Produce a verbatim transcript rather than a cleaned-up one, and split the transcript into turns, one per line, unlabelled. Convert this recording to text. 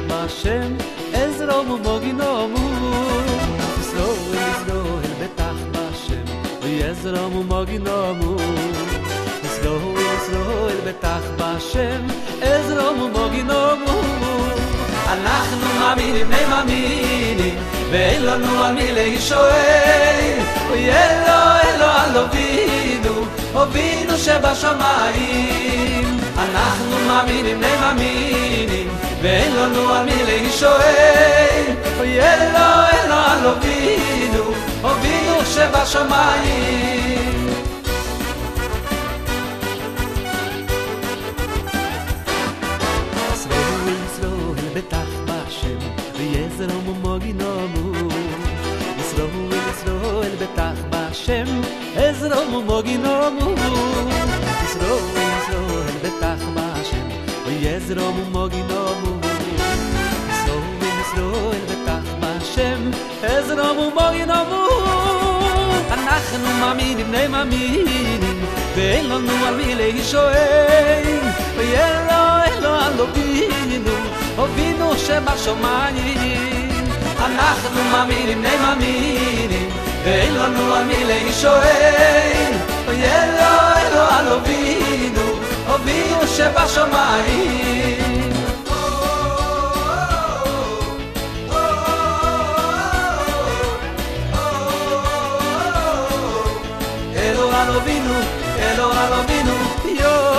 בהשם עזרם ומגינמו ישראל ישראל בטח בהשם עזרם ומגינמו ישראל ישראל בטח בהשם עזרם ומגינמו אנחנו מאמינים מאמינים ואין לנו על מי להישואל אלו אלו על אבינו אבינו שבשמיים אנחנו מאמינים מאמינים ואין לנו על מי להישואל אלו אלו על אבינו אבינו שבשמיים ישראל ישראל בטח בהשם ויעזרם ומגינמו ישראל ישראל בטח בהשם עזרם ומגינמו ישראל ישראל בטח בהשם ויעזרם ומגינמו ישראל ישראל בטח בהשם עזרם ומגינמו אנחנו מאמינים בני מאמינים ואין לנו על מי להישואל אלו אלו על אבינו אבינו שבשמיים אנחנו מאמינים בני מאמינים ואין לנו על מי להישואל אלו אלו על אבינו אבינו שבשמיים אלו על אבינו אלו על אבינו יו